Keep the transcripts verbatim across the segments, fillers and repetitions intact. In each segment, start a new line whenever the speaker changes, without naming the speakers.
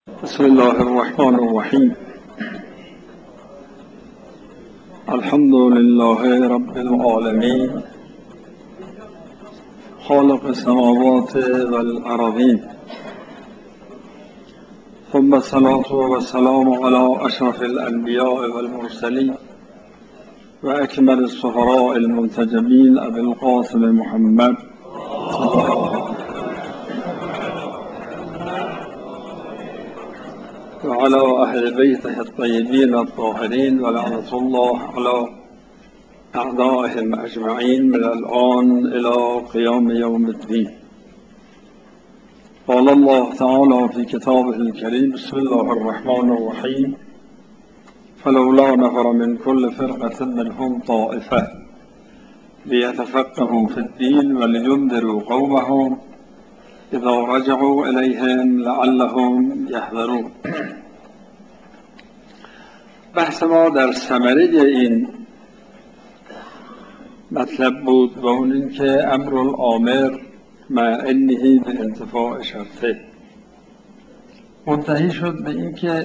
بسم الله الرحمن الرحیم. الحمد لله رب العالمین خالق السماوات والارضین، ثم الصلاة والسلام على اشرف الانبیاء والمرسلین و اکمل السفراء المنتجبین ابی القاسم محمد وعلى أهل بيته الطيبين الطاهرين ولعنة الله على أعدائهم أجمعين من الآن إلى قيام يوم الدين. قال الله تعالى في كتابه الكريم: بسم الله الرحمن الرحيم. فلولا نفر من كل فرقة منهم طائفة ليتفقهوا في الدين ولينذروا قومهم اذا رجعوا الیهم لعلهم یحذرون. بحث ما در ثمره این مطلب بود و اون این که امر الامر مع انه به انتفاع شرطه. منتهی شد به این که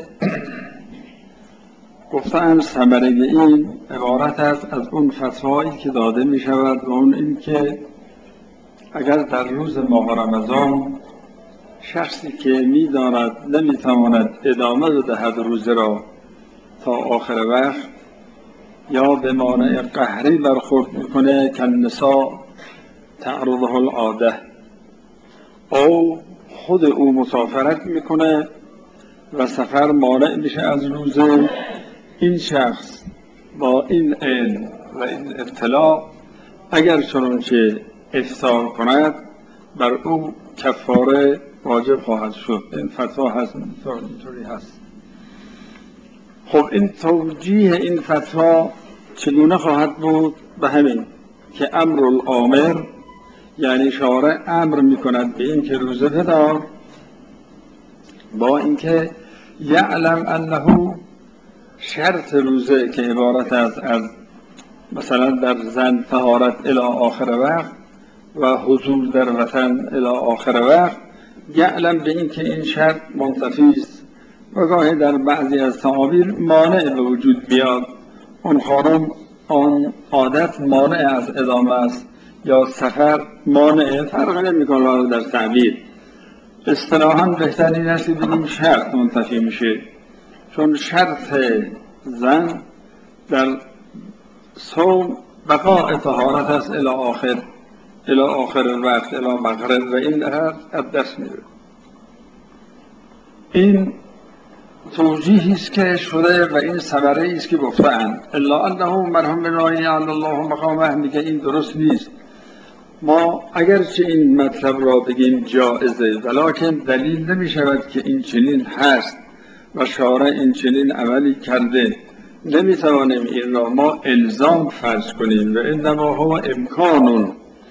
گفتم ثمره این عبارت است از اون فتوایی که داده می شود و اون این که اگر در روز ماه رمضان شخصی که می داند نمی تواند ادامه دهد روزه را تا آخر وقت، یا به مانع قهری برخورد میکنه که النساء تعرضه العاده، او خود او مسافرت میکنه و سفر مانع میشه از روزه، این شخص با این علم و این اطلاع اگر چنانچه افطار کند بر او کفاره واجب خواهد شد. این فتوا هست، اینطوری هست. خب این توجیه این فتوا چگونه خواهد بود؟ به همین که امر الامر، یعنی شارع امر میکند به این که روزه بدار، با اینکه یعلم انه شرط روزه که عبارت است از مثلا در زن طهارت الی آخر وقت و حضور در وطن الی آخر وقت، یعلم به این که این شرط منتفی است و گاهی در بعضی از تعابیر مانع به وجود بیاد. اون خانم آن عادت مانع از ادامه است یا سفر مانع، فرق نمی‌کنه در تعبیر. اصطلاحاً بهترین است که بگیم شرط منتفی میشه، چون شرط زن در صوم بقاء طهارت است الی آخر الی آخر وقت الی مغرب و این از دست میره. این توجیهی است که شده و این ثمره است که گفتند. الا انه مرهم بنایی علی الله مقامه، میگه این درست نیست. ما اگرچه این مطلب را بگیم جائزه، ولکن دلیل نمی شود که این چنین هست و شارع این چنین عملی کرده. نمی توانیم این را ما الزام فرض کنیم و انما هو امکانون.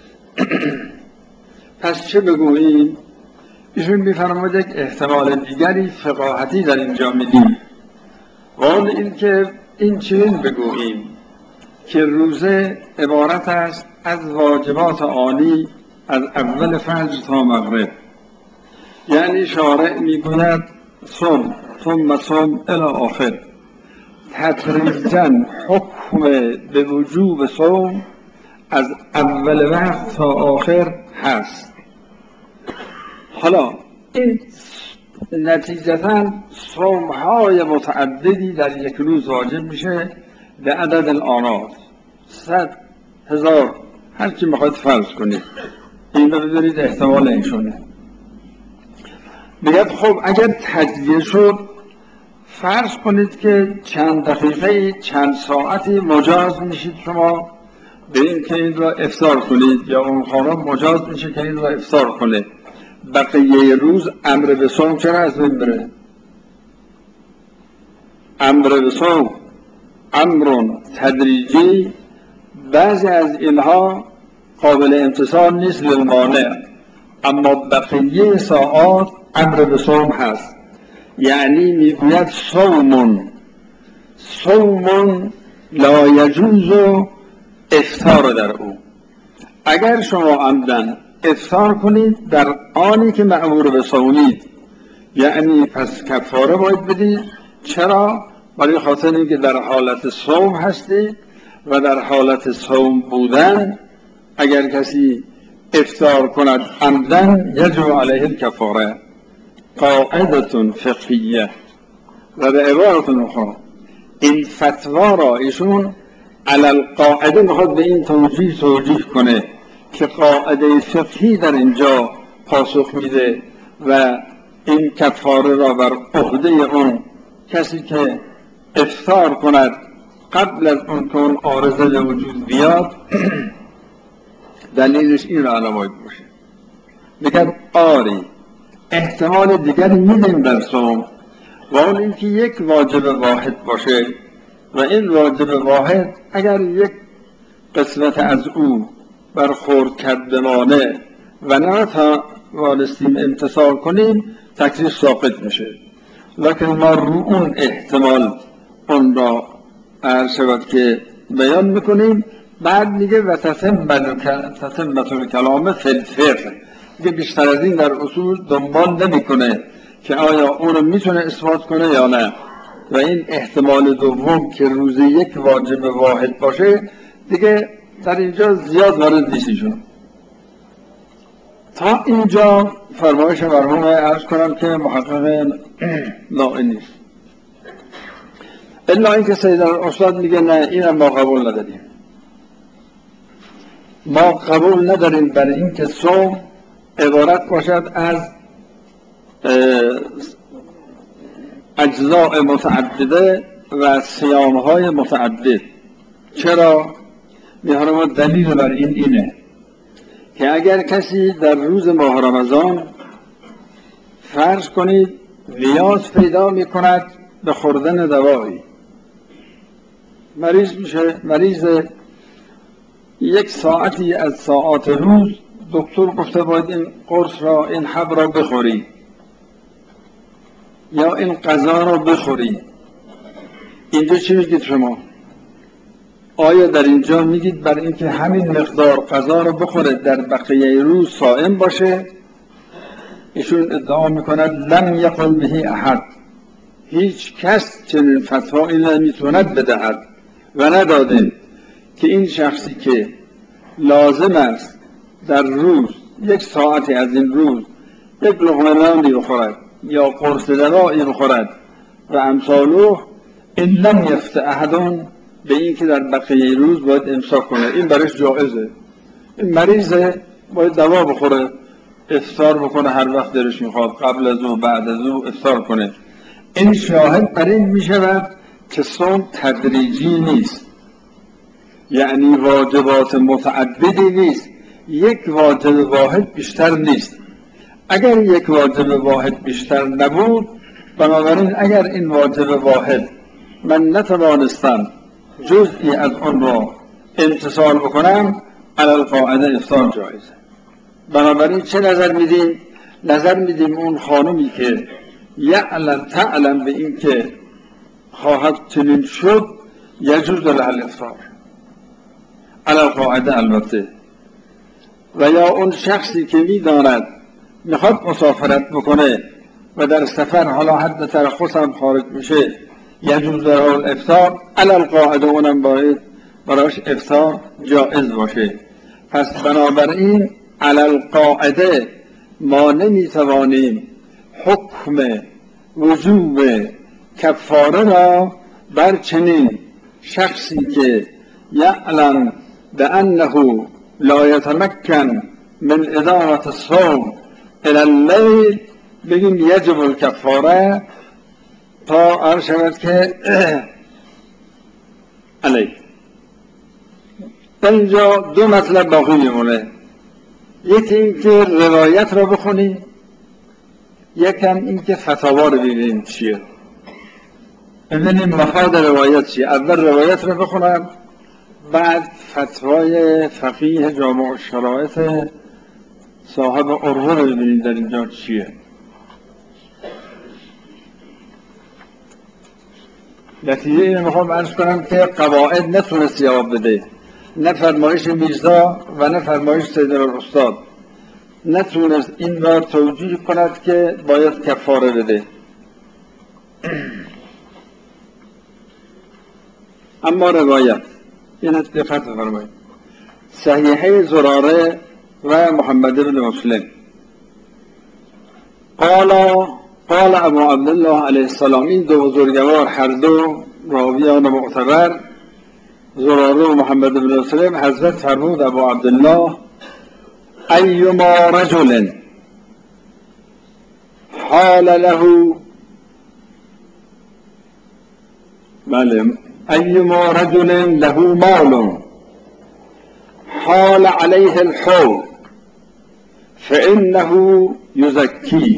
پس چه بگوییم؟ ایشون می‌فرماید یک احتمال دیگری فقاهتی در اینجا میدیم، و اون این که این چنین بگوییم که روزه عبارت است از واجبات عالی از اول فجر تا مغرب، یعنی شارع میگوید صوم ثم صوم الی آخر، تدریجاً حکم به وجوب صوم از اول وقت تا آخر هست. حالا این نتیجتاً صوم‌های متعددی در یک روز واجب میشه به عدد الآنات، صد هزار هر چی میخواید فرض کنید. این رو بذارید احتمال اینشونه. بگید خب اگر تجزیه شد، فرض کنید که چند دقیقه چند ساعتی مجاز میشید شما به این که این را افطار کنید، یا اون خانم مجاز میشه که این را افطار کنه. بقیه روز امر به صوم چرا از بین بره؟ امر به صوم امر تدریجی، بعضی از اینها قابل امتثال نیست للمانع، اما بقیه ساعات امر به صوم هست. یعنی میگوید صومون صومون لا یجوز افطار در او. اگر شما عمدن افطار کنید در آنی که مأمور به صومید، یعنی پس کفاره باید بدید. چرا؟ برای خاطر اینکه در حالت صوم هستی و در حالت صوم بودن اگر کسی افطار کند عمدن یجب علیه الکفاره. قاعده فقهیه. و به عبارت اخرى این فتوا را ایشون علی القاعده میخواد به این توجیه توجیه کنه که قاعده فقهی در اینجا پاسخ میده و این کفاره را بر عهده اون کسی که افطار کند قبل از اون که اون عارضه به وجود بیاد دلیلش این را علامت باشه. میگن آری احتمال دیگری میدیم در صوم و اون اینکه یک واجب واحد باشه و این واجب واحد اگر یک قسمت از او برخورد کرد بمانه و نه تا وارستیم امتصال کنیم تکلیف ساقط میشه. لکن ما رو اون احتمال اون را عرض شود که بیان میکنیم. بعد میگه و تتمت الکلام فی الفقه، دیگه بیشتر از این در اصول دنبال نمیکنه که آیا اونو میتونه اثبات کنه یا نه. و این احتمال دوم که روزی یک واجب واحد باشه دیگه در اینجا زیاد وارد نیستیشون. تا اینجا فرمایش مرحوم عرض کنم که محقق نائینی نیست، الا اینکه سید الاستاد میگه نه اینم ما قبول نداریم. ما قبول نداریم برای اینکه صوم عبارت باشد از اجزاء متعدده و صیام‌های متعدد. چرا؟ می‌فرماید دلیل بر این اینه که اگر کسی در روز ماه رمضان فرض کنید نیاز پیدا می‌کند به خوردن دوایی، مریض میشه، مریض یک ساعتی از ساعات روز دکتر گفته باید این قرص را این حب را بخوری یا این غذا را بخوری. اینجا چی میگید شما؟ آیا در اینجا میگید برای اینکه همین مقدار غذا را بخوره در بقیه روز صائم باشه؟ ایشون ادعا میکند لم یقل به احد، هیچ کس چنین فتوایی نمیتوند بدهد و نداده که این شخصی که لازم است در روز یک ساعتی از این روز یک لقمه نانی بخورد یا قرص دوایی بخورد و امثاله، این لم یفت احدون به این که در بقیه روز باید امساک کنه. این برایش جائزه. این مریضه باید دوا بخوره، افطار بکنه هر وقت دلش میخواد، قبل از او بعد از او افطار کنه. این شاهد بر این میشود که صوم تدریجی نیست، یعنی واجبات متعددی نیست، یک واجب واحد بیشتر نیست. اگر یک واجب واحد بیشتر نبود، بنابراین اگر این واجب واحد من نتوانستم جزئی از آن را امتصال بکنم، علی القاعده افطار جایزه. بنابراین چه نظر میدیم؟ نظر میدیم اون خانمی که یعلم تعلم به این که خواهد چنین شد یجوز لها الافطار علی القاعده البته، و یا اون شخصی که میداند میخواد مسافرت بکنه و در سفر حالا حد ترخص هم خارج میشه یجوز لها الافطار علی القاعده، اونم باید براش افطار جائز باشه. پس بنابراین علی القاعده ما نمیتوانیم حکم وجوب کفاره را بر چنین شخصی که یعلم بانه لا یتمکن من ادامت الصوم الی اللیل بگیم یجب الکفاره تا عرض شود که علیه. در اینجا دو مطلب باقی میمونه، یکی این که روایت را بخونیم، یکم این که فتاوا رو ببینیم چیه، ببینیم مفاد روایت چیه. اول روایت را بخونم، بعد فتوای فقیه جامع الشرائط صاحب عروه رو ببینیم در اینجا چیه. نتیجه این میخوام عرض کنم که قواعد نتونست جواب بده، نه فرمایش میرزا و نه فرمایش سید الاستاد. نتونست این را توجیه کند که باید کفاره بده. اما روایت این دقت فرمایید، صحیحه زراره و محمد بن مسلم قال قال ابو عبدالله علیه السلام، این دو بزرگوار هر دو راویان معتبر زراره و محمد بن مسلم، حضرت فرمود ابو عبدالله ایما رجل حال له بله ایما رجل له مال حال علیه الحول فانه یزکیه.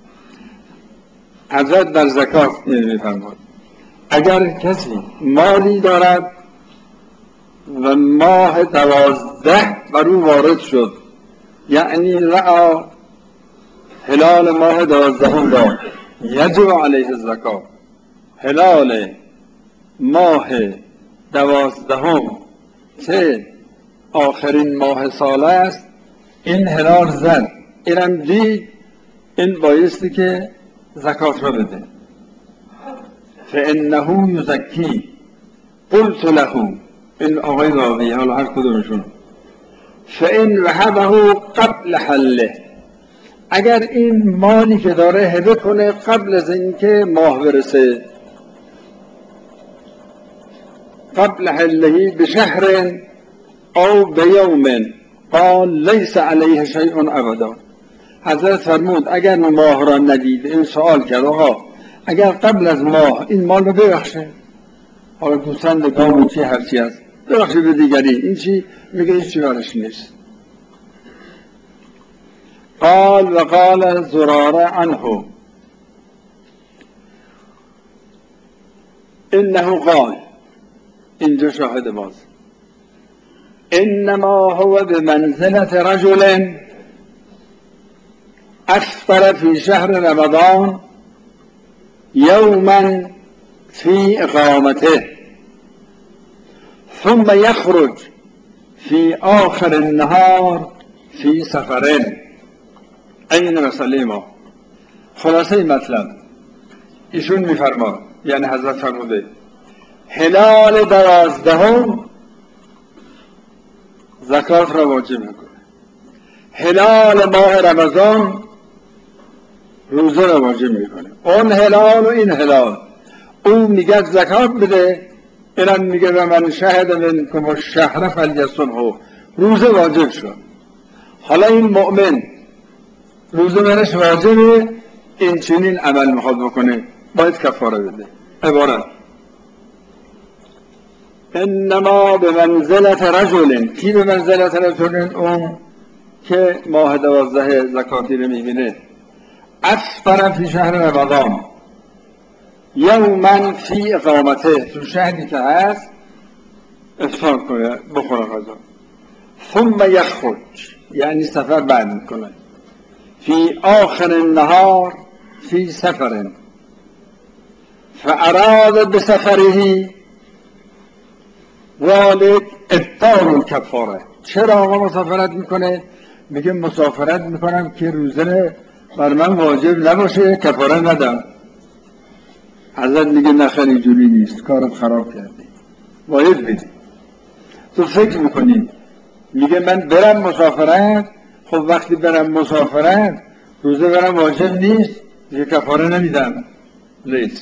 حضرت در زکات میفرماد اگر کسی مالی دارد و ماه دوازده بر او وارد شد، یعنی رأى هلال ماه دوازدهم را یجب علیه الزکات، هلال ماه دوازدهم که آخرین ماه سال است این هلال زد، اینم دید، این بایستی که زکات را بده. فانه یزکی. قلت له، این آقای راوی، حالا هر کدومشون، فان وهبه قبل حله، اگر این مالی که داره هبه کنه قبل از اینکه ماه برسه، قبل حله بشهر او بیوم قال لیس علیه شیء ابدا. حضرت فرمود اگر ماه را ندید، این سوال کرد آقا اگر قبل از ماه این مال رو ببخشه، حالا گوسفند گاو چی هرچی هست ببخشه به دیگری، این چی؟ میگه این چی برش نیست. قال و قال زراره عنه انه قال، اینجا شاهد باز، انما هو بمنزلة رجل افطر في شهر رمضان يوما في اقامته ثم يخرج في آخر النهار في سفرين. این مسئله ما. خلاصه مطلب ایشون میفرماد، یعنی حضرت فرموده هلال دوازدهم زکات را واجب میکنه، هلال ماه رمضان روزه را واجب میکنه. اون هلال و این هلال، او میگه زکات بده، اینم میگه و من شهد منکم الشهر فلیصمه، روزه واجب شد. حالا این مؤمن روزه برش واجبه، این چنین عمل میخواد بکنه باید کفاره بده. عبارت انما به منزلت رجل، کی به منزلت رجل؟ اون که ماه دوازده زکاتی رو میبینه، افطر فی شهر رمضان یوما فی اقامته، تو شهری که هست افطار کنه، بخوره غذا. ثم یخرج، یعنی سفر بعد میکنه، فی آخر النهار فی سفر فاراد بسفره ذلك ابطال الکفاره. چرا آقا مسافرت میکنه؟ میگه مسافرت میکنم که روزه بر من واجب نباشه، کفاره ندم. حضرت میگه نخیر اینجوری نیست، کارت خراب کردی، باید بدی. تو فکر میکنی میگه من برم مسافرت، خب وقتی برم مسافرت روزه برم واجب نیست، میگه کفاره نمیدم. لیس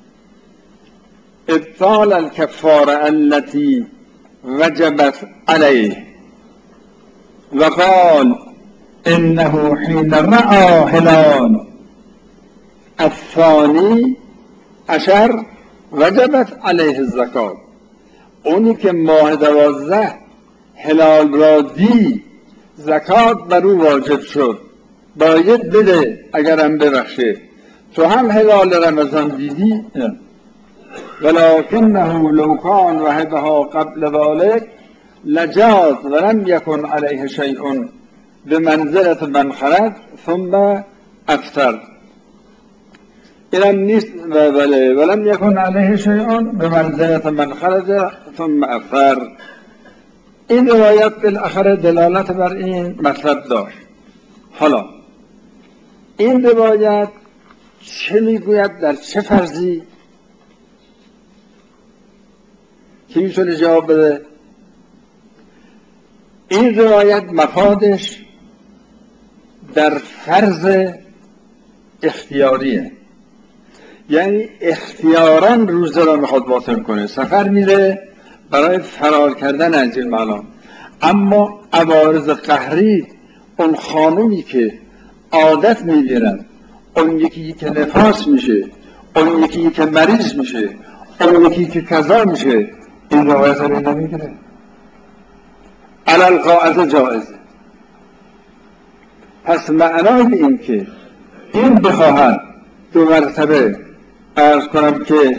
ابطال الکفاره التي وجبت علیه. وقال انه حين رأى هلال الثانی عشر وجبت علیه الزکات، اونی که ماه دوازده هلال را دید زکات بر او واجب شد، باید بده اگرم ببخشه. تو هم هلال رمضان دیدی ولکنه لو کان وهبها قبل ذلك لجاز ولم یکن علیه شیء بمنزلة من خرج ثم افطر. اینم نیست بله ولم یکن علیه شیء بمنزلة من خرج ثم افطر. این روایت بالاخره دلالت بر این مطلب داشت. حالا این روایت چه میگوید در چه فرضی که میتونه جواب بده؟ این روایت مفادش در فرض اختیاریه، یعنی اختیاراً روزه را میخواد باطل کنه، سفر میره برای فرار کردن از این معنا. اما عوارض قهری، اون خانومی که عادت میگیرن، اون یکی که نفاس میشه، اون یکی که مریض میشه، اون یکی که کذا میشه، این روایت رو نمیگیره، علل قاعده جایزه. پس معنای این که این بخواهد دو مرتبه عرض کنم که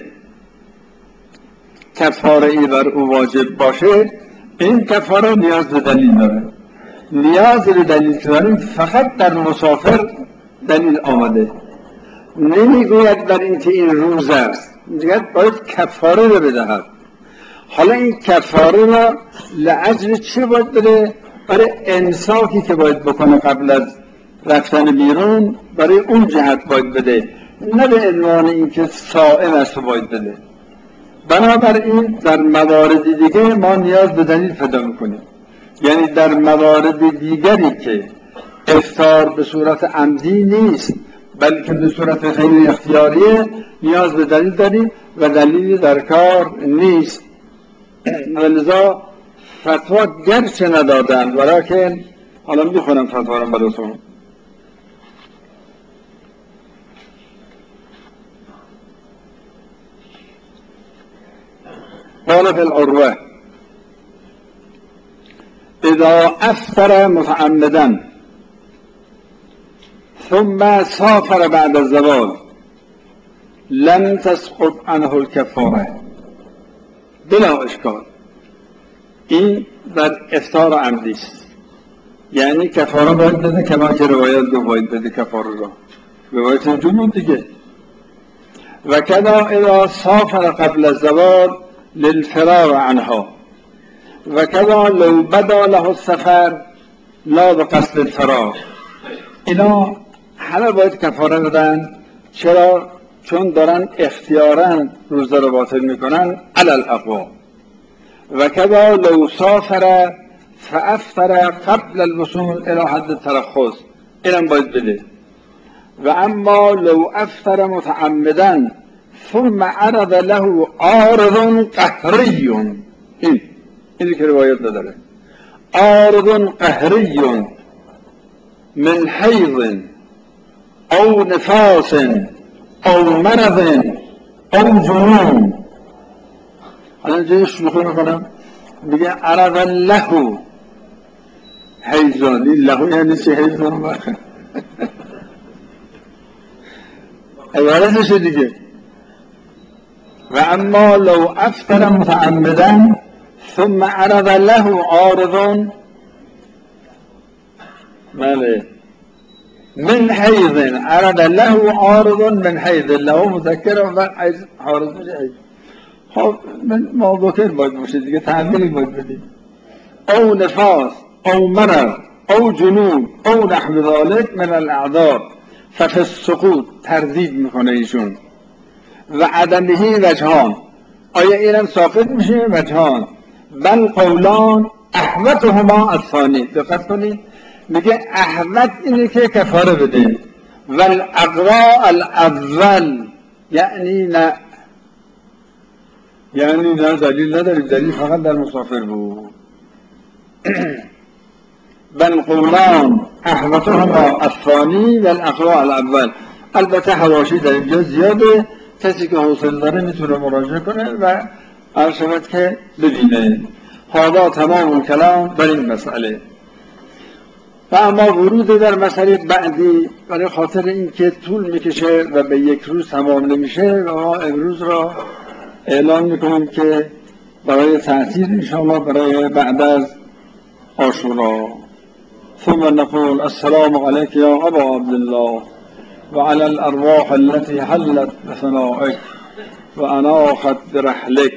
کفاره ای بر او واجب باشه، این کفاره نیاز به دلیل داره. نیاز به دلیل داریم فقط در مسافر دلیل آمده، نمیگوید در این که این روز است، میگوید باید کفاره رو بدهد. حالا این کفاره را لأجل چه باید بده؟ برای انصافی که باید بکنه قبل از رفتن بیرون، برای اون جهت باید بده، نه به عنوان این که صائم است باید بده. بنابراین در موارد دیگه ما نیاز به دلیل پیدا میکنیم، یعنی در موارد دیگری که افطار به صورت عمدی نیست بلکه به صورت غیر اختیاریه، نیاز به دلیل داریم و دلیلی در کار نیست. ولذا فتوا گرچه ندادن ولیکن حالا میخونم فتوا رو براتون. قال في العروة اذا افطر متعمدا ثم سافر بعد الزوال لم تسقط عنه الكفاره بلا اشکال. این در افطار عمدی است، یعنی کفاره باید بده، کما که روایت دو باید بده کفاره را، روایت جنون دیگه. و کذا اذا سافر قبل الزوال للفرار عنها و کذا لو بدا له السفر لا بقصد الفرار. اینا همه باید کفاره بدن. چرا؟ چون دارن اختیاراً روزه رو باطل میکنن علی الاقوا. و کذا لو سافر فافطر قبل الوصول الى حد الترخص، اینم باید بده. و اما لو افطر متعمدا ثم عرض له عارض قهری، این اینی که روایت نداره، عارض قهری من حیض او نفاس او مرض او جنون. حالا اینجا شروع میکنم، میگه عرض له حیضان، این له یعنی چه حیضان باشه عبارتش دیگه. و اما لو افطر متعمدا ثم عرض له عارض بله من حیض، عرض له عارض من حیض، له مذکر و حیض عارض میشه حیض. خب من موضوعتر باید باشه دیگه، تعمیلی باید بدیم. او نفاس او مرض او جنون او نحو ذلك من الاعذار ففي السقوط، تردید میکنه ایشون. و عدمه وجهان، آیا اینم ساقط میشه؟ وجهان. بل قولان احوتهما الثانی. دقت کنید، میگه احوت اینه که کفاره بده، والاقوا الاول، یعنی نه، یعنی نه دلیل نداریم، دلیل فقط در مسافر بود. بل قولان احوتهما الثانی والاقوا الاول. البته حواشی در اینجا زیاده، کسی که حوصله داره میتونه مراجعه کنه و عرض شود که ببینه. حالا تمام کلام بر این مسئله. و اما ورود در مسئله بعدی برای خاطر این که طول میکشه و به یک روز تمام نمیشه، و ما امروز را اعلان میکنم که برای تعطیل انشاءالله برای بعد از عاشورا. ثم نقول السلام علیک یا ابا عبدالله و علی الارواح التي حلت بثنائك و اناخت برحلك.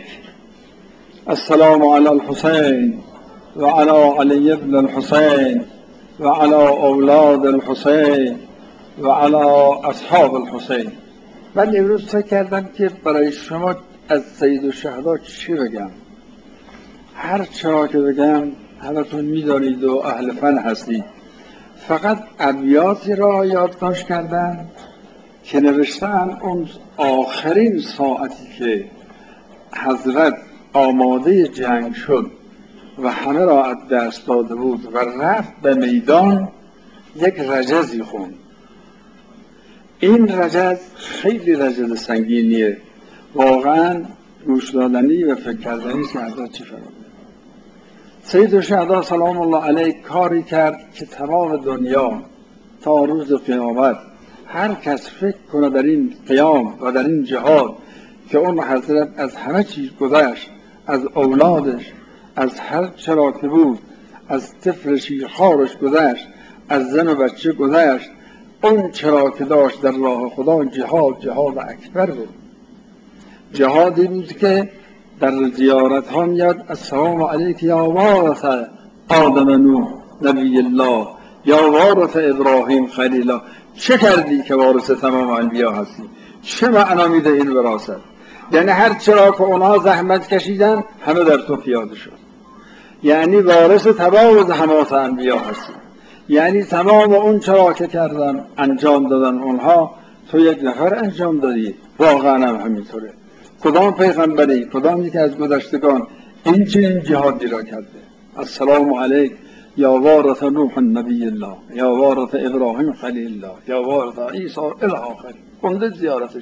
السلام علی الحسین و علی علی ابن الحسین و علی اولاد الحسین و علی اصحاب الحسین. من امروز فکر کردم که برای شما از سید الشهدا چی بگم. هر چرا که بگم همتون میدانید و اهل فن هستید. فقط ابیاتی را یادداشت کردم که نوشتن اون آخرین ساعتی که حضرت آماده جنگ شد و همه را از دست داده بود و رفت به میدان، یک رجزی خوند. این رجز خیلی رجز سنگینیه، واقعا گوش دادنی و فکر کردنی که حضرت چی فرمود. سید الشهدا سلام الله علیه کاری کرد که تمام دنیا تا روز قیامت هر کس فکر کنه در این قیام و در این جهاد که اون حضرت از همه چیز گذشت، از اولادش، از هر چرا که بود، از طفل شیرخوارش گذشت، از زن و بچه گذشت، اون چرا که داشت در راه خدا جهاد جهاد اکبر بود. جهادی بود که در زیارت ها میاد السلام علیک یا وارث آدم نوح نبی الله یا وارث ابراهیم خلیل الله. چه کردی که وارث تمام انبیا هستی؟ چه معنا میده این وراثت؟ یعنی هر چرا که اونها زحمت کشیدن همه در تو پیاده شد، یعنی وارث تمام زحمات انبیا هستی، یعنی تمام اون چرا که کردن انجام دادن اونها تو یک نفر انجام دادی. واقعا هم همینطوره. کدام پیغمبری، کدام یکی از گذشتگان این چنین جهادی را کرده؟ السلام علیک یا وارث نوح نبی الله یا وارث ابراهیم خلیل الله یا وارث عیسی الی آخر. کنده زیارتش.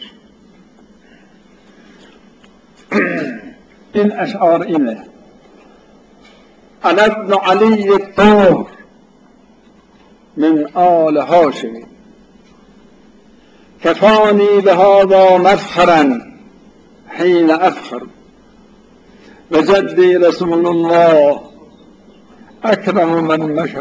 این اشعار اینه: انا ابن علی الطاهر من آل هاشم کفانی بهذا مفخرا حين افخر و جدی رسول الله اکرم من مشى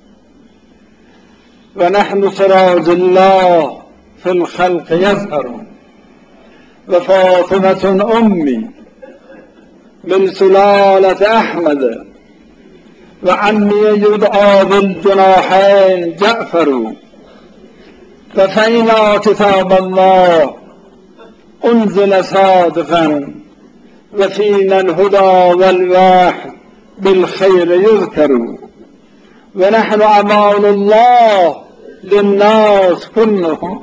و نحن سراج الله في الخلق يظهر و فاطمة امي من سلالة احمد و عمی یدعا بالجناحین جعفر و فینا کتاب الله انزل صادقا و فینا الهدى والوحی بالخیر یذکر و نحن امان الله للناس كلهم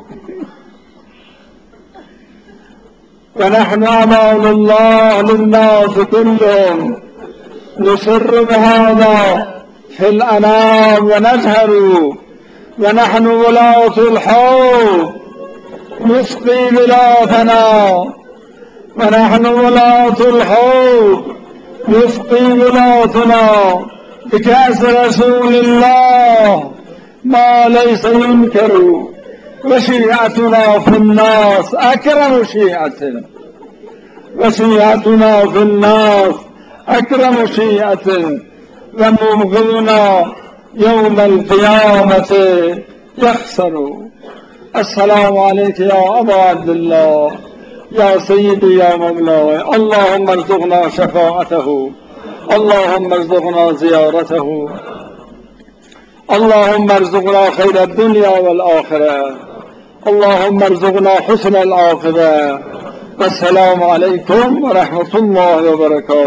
و نحن امان الله للناس كلهم نسر بهذا في الأنام ونجهر و نحن ولاة الحوض نسقي بلاتنا و نحن ولاة الحوض نسقي بلاتنا بكأس رسول الله ما ليس ينكر و شيعتنا في الناس أكرم شيعة و شيعتنا في الناس اکرم شیعت و مبغضنا یوم القیامت یخسر. السلام علیک یا ابا عبدالله یا سیدی یا مولای. اللهم ارزقنا شفاعته، اللهم ارزقنا زیارته، اللهم ارزقنا خیر الدنیا والآخرة، اللهم ارزقنا حسن العاقبة. والسلام علیکم و رحمت الله و برکاته.